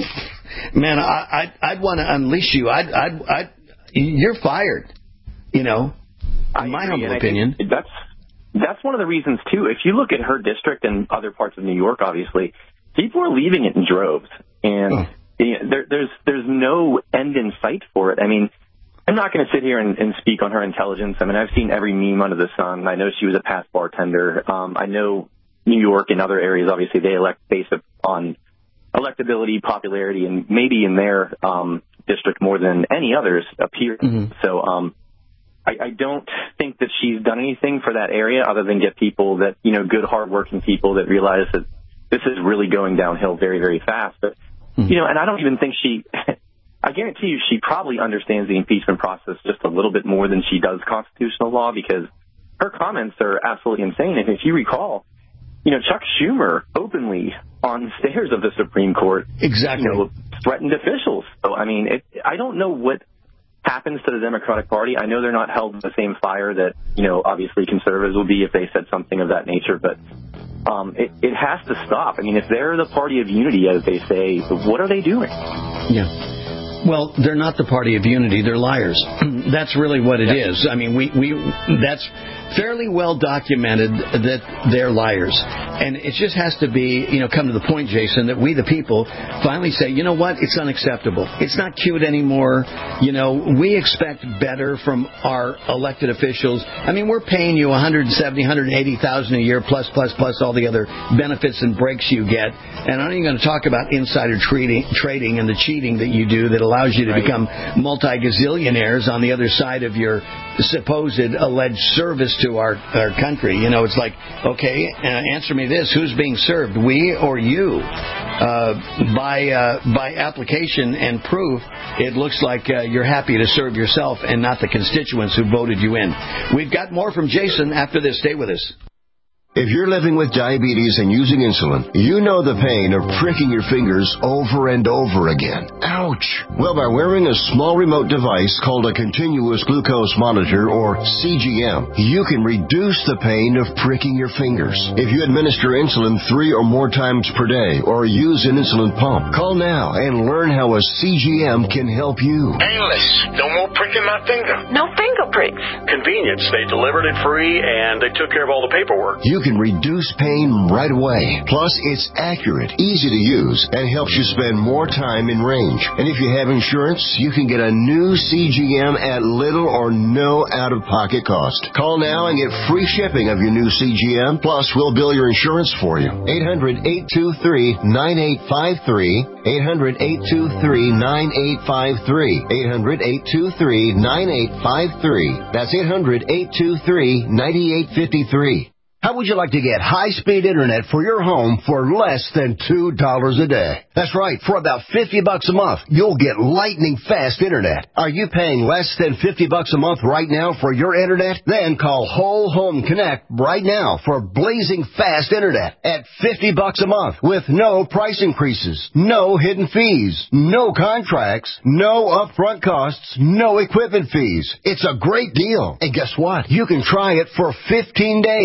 man, I, I'd, I'd want to unleash you. I'd, I'd, I'd, you're fired, you know, in my humble opinion. That's, that's one of the reasons, too. If you look at her district and other parts of New York, obviously, people are leaving it in droves. And oh. you know, there, there's, there's no end in sight for it. I mean, I'm not going to sit here and, and speak on her intelligence. I mean, I've seen every meme under the sun. I know she was a past bartender. Um, I know New York and other areas, obviously, they elect based on electability, popularity, and maybe in their um, district more than any others appear. Mm-hmm. So um, I, I don't think that she's done anything for that area other than get people that, you know, good, hardworking people that realize that this is really going downhill very, very fast. But, mm-hmm. you know, and I don't even think she... I guarantee you she probably understands the impeachment process just a little bit more than she does constitutional law because her comments are absolutely insane. And if you recall, you know, Chuck Schumer openly on stairs of the Supreme Court exactly you know, threatened officials. So, I mean, it, I don't know what happens to the Democratic Party. I know they're not held in the same fire that, you know, obviously conservatives will be if they said something of that nature. But um, it, it has to stop. I mean, if they're the party of unity, as they say, what are they doing? Yeah. Well, they're not the party of unity. They're liars. That's really what it yeah. is. I mean, we, we that's fairly well documented that they're liars. And it just has to be, you know, come to the point, Jason, that we the people finally say, you know what, it's unacceptable. It's not cute anymore. You know, we expect better from our elected officials. I mean, we're paying you one hundred seventy thousand, one hundred eighty thousand a year plus, plus, plus all the other benefits and breaks you get. And I'm not even going to talk about insider trading, trading and the cheating that you do that allows you to right. become multi-gazillionaires on the other side of your supposed alleged service to our, our country. You know, it's like, okay, uh, answer me this. Who's being served, we or you? Uh, by uh, by application and proof, it looks like uh, you're happy to serve yourself and not the constituents who voted you in. We've got more from Jason after this. Stay with us. If you're living with diabetes and using insulin, you know the pain of pricking your fingers over and over again. Ouch! Well, by wearing a small remote device called a continuous glucose monitor, or C G M, you can reduce the pain of pricking your fingers. If you administer insulin three or more times per day or use an insulin pump, call now and learn how a C G M can help you. Painless. No more pricking my finger. No finger pricks. Convenience. They delivered it free and they took care of all the paperwork. You can reduce pain right away. Plus, it's accurate, easy to use, and helps you spend more time in range. And if you have insurance, you can get a new C G M at little or no out-of-pocket cost. Call now and get free shipping of your new C G M. Plus, we'll bill your insurance for you. eight hundred, eight two three, nine eight five three. eight hundred, eight two three, nine eight five three. eight hundred, eight two three, nine eight five three. That's eight hundred, eight two three, nine eight five three. How would you like to get high-speed internet for your home for less than two dollars a day? That's right. For about fifty bucks a month, you'll get lightning-fast internet. Are you paying less than fifty bucks a month right now for your internet? Then call Whole Home Connect right now for blazing fast internet at fifty bucks a month with no price increases, no hidden fees, no contracts, no upfront costs, no equipment fees. It's a great deal. And guess what? You can try it for fifteen days. If you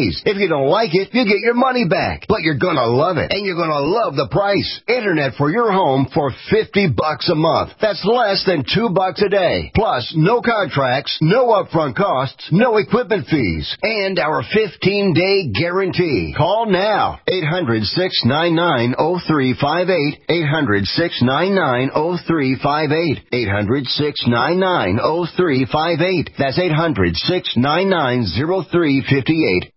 you don't like it, you get your money back. But you're gonna love it, and you're gonna love the price. Internet for your home for fifty bucks a month. That's less than two bucks a day. Plus, no contracts, no upfront costs, no equipment fees, and our fifteen-day guarantee. Call now. eight hundred, six nine nine, oh three five eight. eight hundred, six nine nine, oh three five eight. eight hundred, six nine nine, oh three five eight. That's eight hundred, six nine nine, oh three five eight.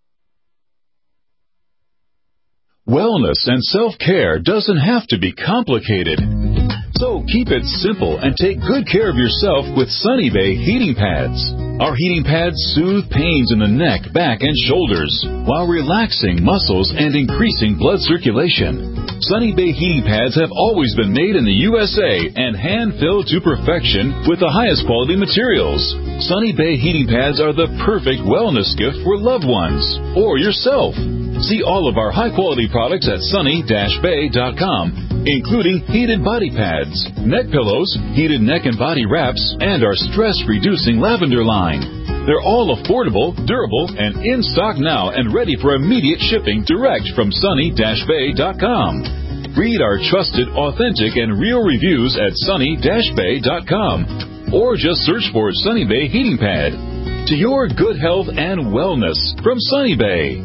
Wellness and self-care doesn't have to be complicated. So keep it simple and take good care of yourself with Sunny Bay heating pads. Our heating pads soothe pains in the neck, back, and shoulders while relaxing muscles and increasing blood circulation. Sunny Bay heating pads have always been made in the U S A and hand-filled to perfection with the highest quality materials. Sunny Bay heating pads are the perfect wellness gift for loved ones or yourself. See all of our high-quality products at sunny dash bay dot com, including heated body pads, neck pillows, heated neck and body wraps, and our stress-reducing lavender line. They're all affordable, durable, and in stock now and ready for immediate shipping direct from sunny dash bay dot com. Read our trusted, authentic, and real reviews at sunny dash bay dot com, or just search for Sunny Bay Heating Pad. To your good health and wellness from Sunny Bay.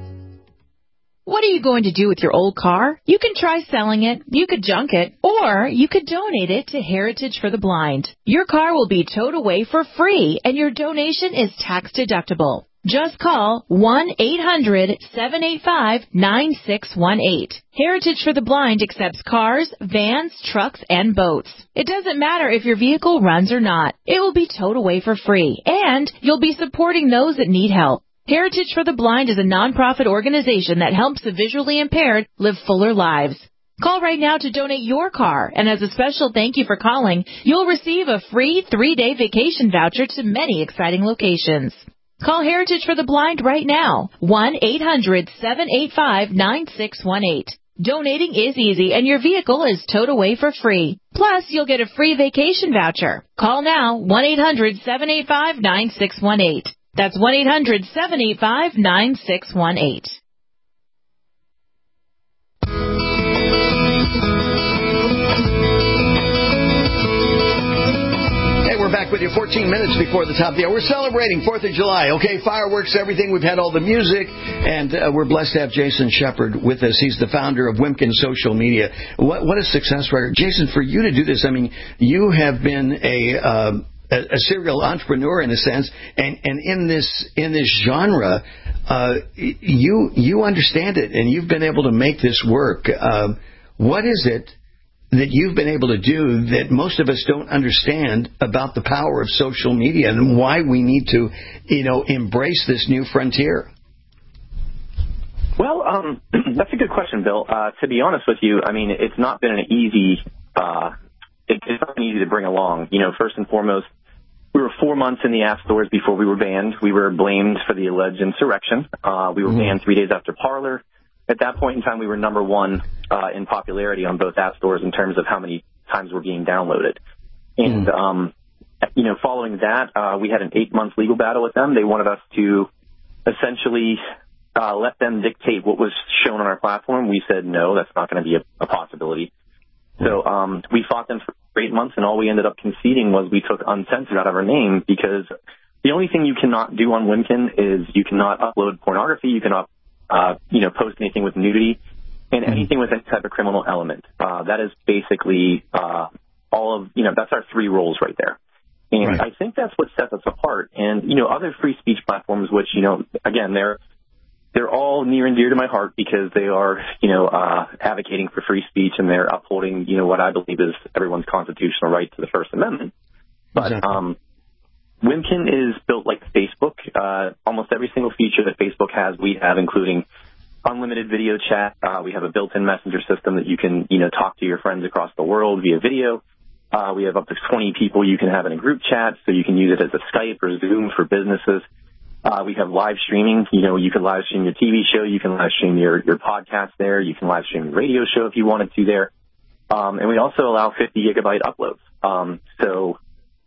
What are you going to do with your old car? You can try selling it, you could junk it, or you could donate it to Heritage for the Blind. Your car will be towed away for free, and your donation is tax deductible. Just call one eight hundred, seven eight five, nine six one eight. Heritage for the Blind accepts cars, vans, trucks, and boats. It doesn't matter if your vehicle runs or not. It will be towed away for free, and you'll be supporting those that need help. Heritage for the Blind is a nonprofit organization that helps the visually impaired live fuller lives. Call right now to donate your car, and as a special thank you for calling, you'll receive a free three-day vacation voucher to many exciting locations. Call Heritage for the Blind right now, one eight hundred, seven eight five, nine six one eight. Donating is easy, and your vehicle is towed away for free. Plus, you'll get a free vacation voucher. Call now, one eight hundred, seven eight five, nine six one eight. That's one eight hundred, seven eight five, nine six one eight. Hey, we're back with you fourteen minutes before the top of the hour. We're celebrating fourth of July, okay? Fireworks, everything. We've had all the music, and uh, we're blessed to have Jason Shepard with us. He's the founder of Wimkin Social Media. What, what a success record. Jason, for you to do this, I mean, you have been a... Uh, A, a serial entrepreneur in a sense, and, and in this in this genre, uh, you you understand it, and you've been able to make this work. Uh, what is it that you've been able to do that most of us don't understand about the power of social media and why we need to, you know, embrace this new frontier? Well, um, that's a good question, Bill. Uh, to be honest with you, I mean, it's not been an easy. Uh, it, it's not been easy to bring along. You know, first and foremost, we were four months in the app stores before we were banned. We were blamed for the alleged insurrection. Uh, we were mm-hmm. banned three days after Parler. At that point in time, we were number one uh, in popularity on both app stores in terms of how many times we're being downloaded. And, mm-hmm. um, you know, following that, uh, we had an eight-month legal battle with them. They wanted us to essentially uh, let them dictate what was shown on our platform. We said, no, that's not going to be a, a possibility. So um, we fought them for eight months, and all we ended up conceding was we took uncensored out of our name, because the only thing you cannot do on Wimkin is you cannot upload pornography, you cannot uh, you know, post anything with nudity, and anything with any type of criminal element. Uh, that is basically uh, all of, you know, that's our three rules right there. And right. I think that's what sets us apart. And, you know, other free speech platforms, which, you know, again, they're They're all near and dear to my heart because they are, you know, uh, advocating for free speech, and they're upholding, you know, what I believe is everyone's constitutional right to the First Amendment. But exactly. um, Wimkin is built like Facebook. Uh, almost every single feature that Facebook has, we have, including unlimited video chat. Uh, we have a built-in messenger system that you can, you know, talk to your friends across the world via video. Uh, we have up to twenty people you can have in a group chat, so you can use it as a Skype or Zoom for businesses. Uh, we have live streaming. You know, you can live stream your T V show. You can live stream your, your podcast there. You can live stream your radio show if you wanted to there. Um, and we also allow fifty gigabyte uploads. Um, so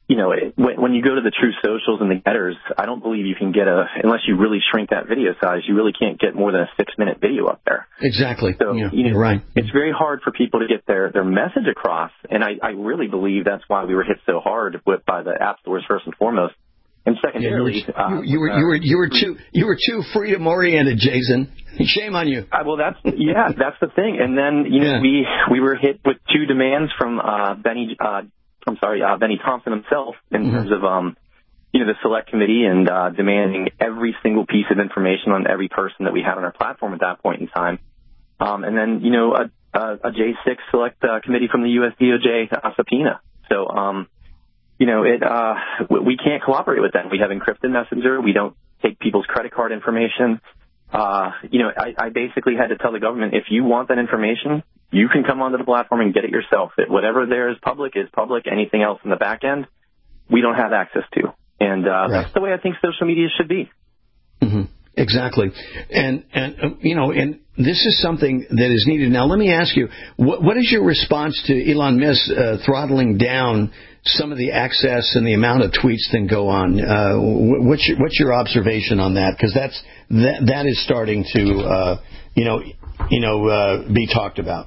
you know, it, when, when you go to the True Socials and the Getters, I don't believe you can get a, unless you really shrink that video size, you really can't get more than a six-minute video up there. Exactly. So, yeah, you know, you're right. It's very hard for people to get their, their message across, and I, I really believe that's why we were hit so hard with, by the app stores first and foremost. And secondarily, yeah, you, were, uh, you were you were you were too you were too freedom oriented, Jason. Shame on you. Uh, well, that's yeah, that's the thing. And then you know yeah. we we were hit with two demands from uh, Benny. Uh, I'm sorry, uh, Benny Thompson himself in mm-hmm. terms of um, you know the select committee and uh, demanding every single piece of information on every person that we had on our platform at that point in time. Um, and then you know a, a, a J six select uh, committee from the U S D O J uh, subpoena. So. Um, You know, it, uh, we can't cooperate with them. We have encrypted messenger. We don't take people's credit card information. Uh, you know, I, I basically had to tell the government, if you want that information, you can come onto the platform and get it yourself. It, whatever there is public is public. Anything else in the back end, we don't have access to. And uh, right. that's the way I think social media should be. Mm-hmm. Exactly. And, and uh, you know, and this is something that is needed. Now, let me ask you, what, what is your response to Elon Musk uh, throttling down some of the access and the amount of tweets that go on? Uh, what's, your, what's your observation on that? Because that's that, that is starting to, uh, you know, you know, uh, be talked about.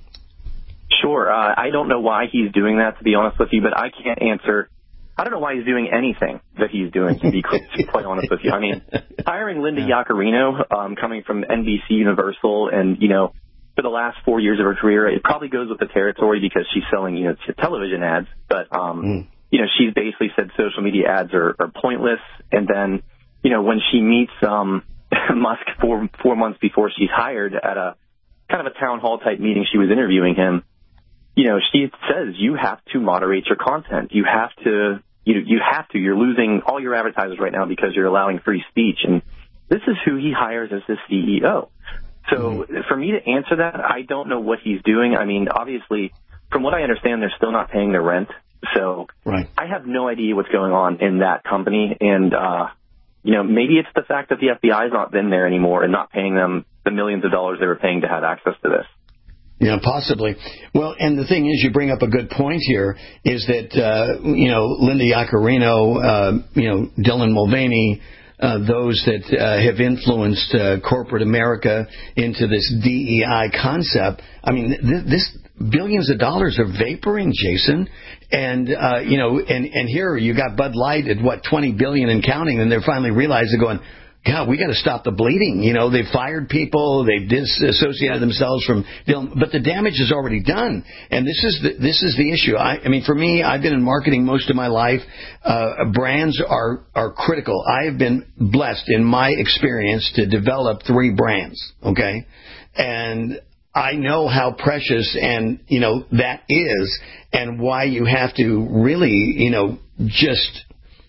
Sure. Uh, I don't know why he's doing that, to be honest with you, but I can't answer. I don't know why he's doing anything that he's doing, to be quite, quite honest with you. I mean, hiring Linda yeah. Yaccarino, um, coming from N B C Universal, and, you know, for the last four years of her career, it probably goes with the territory because she's selling, you know, television ads. But, um, mm. you know, she's basically said social media ads are, are pointless. And then, you know, when she meets um, Musk four, four months before she's hired at a kind of a town hall type meeting, she was interviewing him. You know, she says you have to moderate your content. You have to, you you have to. You're losing all your advertisers right now because you're allowing free speech. And this is who he hires as his C E O. So mm-hmm. for me to answer that, I don't know what he's doing. I mean, obviously, from what I understand, they're still not paying their rent. So right. I have no idea what's going on in that company. And, uh, you know, maybe it's the fact that the F B I has not been there anymore and not paying them the millions of dollars they were paying to have access to this. Yeah, possibly. Well, and the thing is, you bring up a good point here, is that, uh, you know, Linda Yaccarino, uh, you know, Dylan Mulvaney, uh, those that uh, have influenced uh, corporate America into this D E I concept. I mean, th- this billions of dollars are vaporing, Jason. And, uh, you know, and, and here you got Bud Light at, what, twenty billion dollars and counting, and they're finally realizing, going, God, we got to stop the bleeding. You know, they've fired people, they've disassociated themselves from, but the damage is already done. And this is the, this is the issue. I, I mean, for me, I've been in marketing most of my life. Uh, brands are, are critical. I have been blessed in my experience to develop three brands. Okay. And I know how precious and, you know, that is, and why you have to really, you know, just,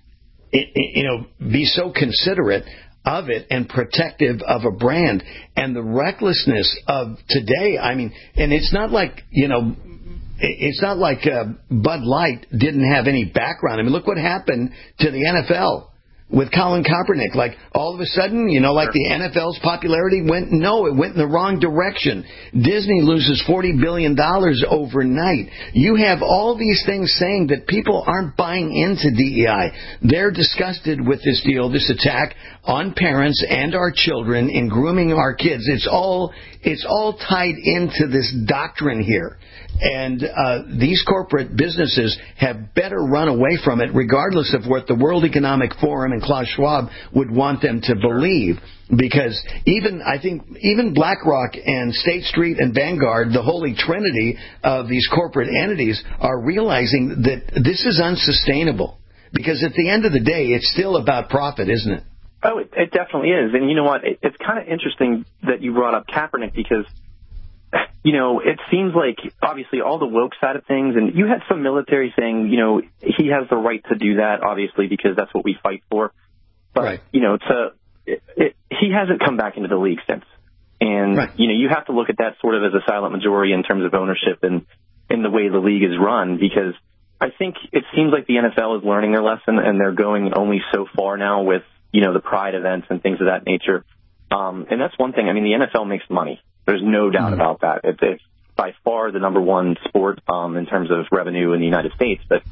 you know, be so considerate of it and protective of a brand. And the recklessness of today, I mean, and it's not like, you know, it's not like uh, Bud Light didn't have any background. I mean, look what happened to the N F L with Colin Kaepernick. Like, all of a sudden, you know, like the N F L's popularity went, no, it went in the wrong direction. Disney loses forty billion dollars overnight. You have all these things saying that people aren't buying into D E I. They're disgusted with this deal, this attack on parents and our children in grooming our kids. It's all, it's all tied into this doctrine here. And uh, these corporate businesses have better run away from it, regardless of what the World Economic Forum and Klaus Schwab would want them to believe. Because even, I think, even BlackRock and State Street and Vanguard, the holy trinity of these corporate entities, are realizing that this is unsustainable. Because at the end of the day, it's still about profit, isn't it? Oh, it, it definitely is. And you know what? It, it's kind of interesting that you brought up Kaepernick, because you know, it seems like, obviously, all the woke side of things, and you had some military saying, you know, he has the right to do that, obviously, because that's what we fight for. But, right. you know, to, it, it, he hasn't come back into the league since. And, right. you know, you have to look at that sort of as a silent majority in terms of ownership and in the way the league is run, because I think it seems like the N F L is learning their lesson, and they're going only so far now with, you know, the pride events and things of that nature. Um, and that's one thing. I mean, the N F L makes money. There's no doubt mm-hmm. about that. It's, it's by far the number one sport um, in terms of revenue in the United States. But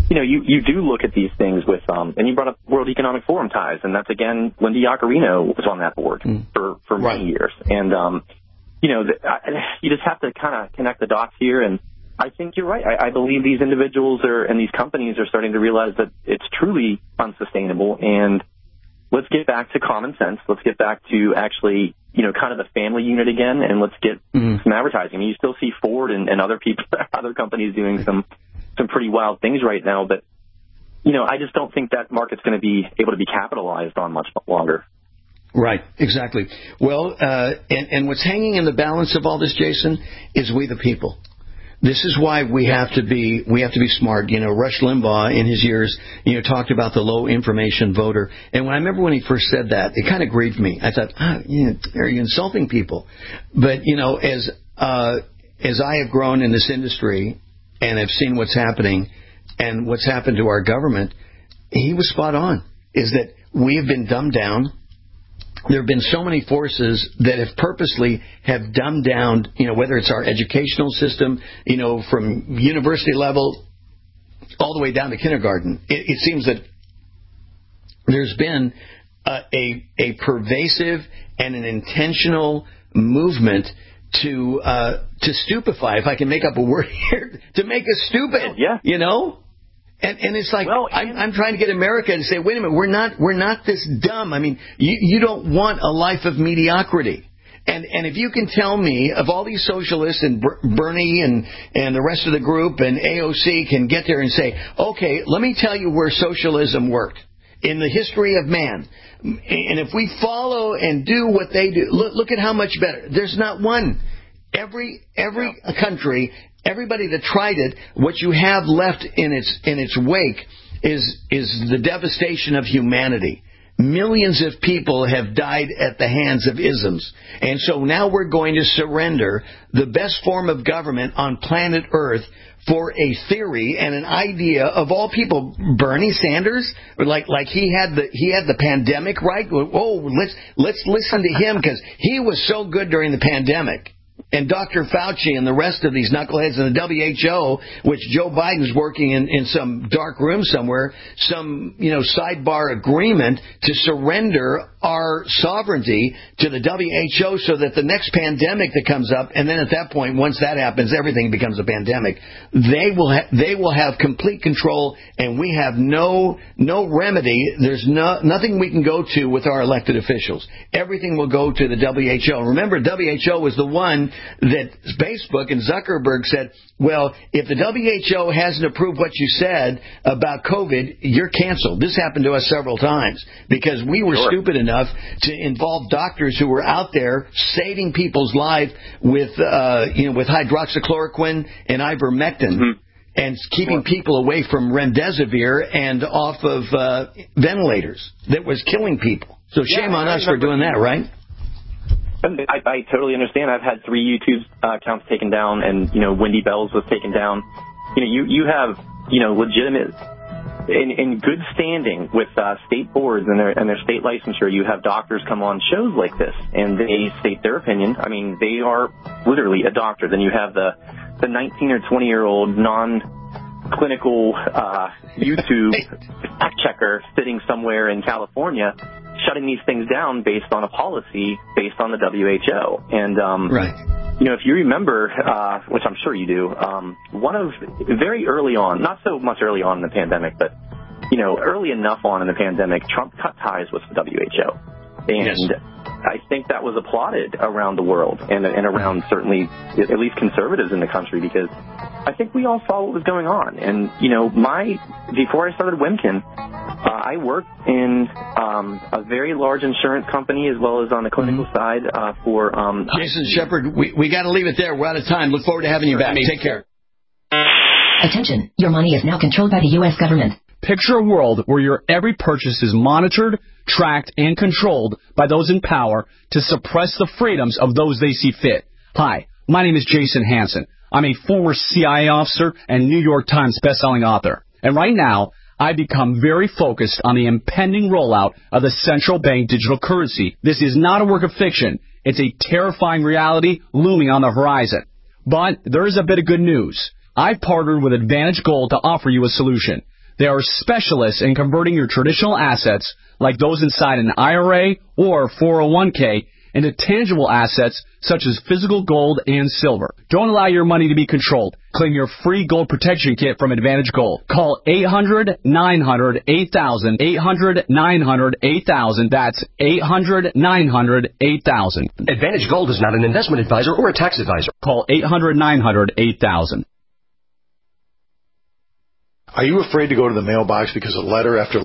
you know, you, you do look at these things with, um, and you brought up World Economic Forum ties, and that's, again, Linda Yaccarino was on that board mm. for, for many right. years. And, um, you know, the, I, you just have to kind of connect the dots here. And I think you're right. I, I believe these individuals are, and these companies are starting to realize that it's truly unsustainable. And let's get back to common sense. Let's get back to actually, you know, kind of the family unit again, and let's get mm. some advertising. I mean, you still see Ford and, and other people, other companies doing some, some pretty wild things right now, but, you know, I just don't think that market's going to be able to be capitalized on much longer. Right, exactly. Well, uh, and, and what's hanging in the balance of all this, Jason, is we the people. This is why we have to be we have to be smart. You know, Rush Limbaugh in his years, you know, talked about the low information voter. And when I remember when he first said that, it kind of grieved me. I thought, ah, you know, are you insulting people? But, you know, as uh, as I have grown in this industry and have seen what's happening and what's happened to our government, he was spot on, is that we have been dumbed down. There have been so many forces that have purposely have dumbed down, you know, whether it's our educational system, you know, from university level all the way down to kindergarten. It, it seems that there's been a, a, a pervasive and an intentional movement to uh, to stupefy, if I can make up a word here, to make us stupid. Oh, yeah. You know? And, and it's like, well, I'm, I'm trying to get America to say, wait a minute, we're not we're not this dumb. I mean, you, you don't want a life of mediocrity. And and if you can tell me, of all these socialists and Bernie and, and the rest of the group and A O C can get there and say, okay, let me tell you where socialism worked in the history of man. And if we follow and do what they do, look, look at how much better. There's not one. Every every country, everybody that tried it, what you have left in its in its wake is is the devastation of humanity. Millions of people have died at the hands of isms. And so now we're going to surrender the best form of government on planet Earth for a theory and an idea of all people. Bernie Sanders, like like he had the he had the pandemic right. Oh, let's let's listen to him because he was so good during the pandemic. And Doctor Fauci and the rest of these knuckleheads in the W H O, which Joe Biden's working in, in some dark room somewhere, some, you know, sidebar agreement to surrender our sovereignty to the W H O so that the next pandemic that comes up, and then at that point, once that happens, everything becomes a pandemic. They will ha- they will have complete control, and we have no no remedy. There's no nothing we can go to with our elected officials. Everything will go to the W H O. Remember, W H O was the one that Facebook and Zuckerberg said, well, if the W H O hasn't approved what you said about COVID, you're canceled. This happened to us several times because we were sure. stupid enough to involve doctors who were out there saving people's lives with, uh, you know, with hydroxychloroquine and ivermectin. Mm-hmm. And keeping people away from remdesivir and off of uh, ventilators that was killing people. So shame yeah, on us for doing that, right? I, I totally understand. I've had three YouTube uh, accounts taken down, and you know, Wendy Bell's was taken down. You know, you you have you know legitimate, in, in good standing with uh, state boards and their and their state licensure. You have doctors come on shows like this, and they state their opinion. I mean, they are literally a doctor. Then you have the the nineteen or twenty year old non-clinical uh, YouTube fact checker sitting somewhere in California, shutting these things down based on a policy based on the W H O. And, um, right. you know, if you remember, uh, which I'm sure you do, um, one of very early on, not so much early on in the pandemic, but, you know, early enough on in the pandemic, Trump cut ties with the W H O. And yes. I think that was applauded around the world and, and around certainly at least conservatives in the country, because I think we all saw what was going on. And, you know, my before I started Wimkin, uh, I worked in um, a very large insurance company as well as on the clinical mm-hmm. side uh, for... Um, Jason Shepard, we, we got to leave it there. We're out of time. Look forward to having you back. Take care. Attention. Your money is now controlled by the U S government. Picture a world where your every purchase is monitored, tracked, and controlled by those in power to suppress the freedoms of those they see fit. Hi, my name is Jason Hansen. I'm a former C I A officer and New York Times bestselling author. And right now, I've become very focused on the impending rollout of the central bank digital currency. This is not a work of fiction. It's a terrifying reality looming on the horizon. But there is a bit of good news. I've partnered with Advantage Gold to offer you a solution. They are specialists in converting your traditional assets, like those inside an I R A or four oh one k, into tangible assets such as physical gold and silver. Don't allow your money to be controlled. Claim your free gold protection kit from Advantage Gold. Call eight hundred, nine hundred, eight thousand, eight hundred, nine hundred, eight thousand. That's eight hundred, nine hundred, eight thousand. Advantage Gold is not an investment advisor or a tax advisor. Call eight hundred, nine hundred, eight thousand. Are you afraid to go to the mailbox because a letter after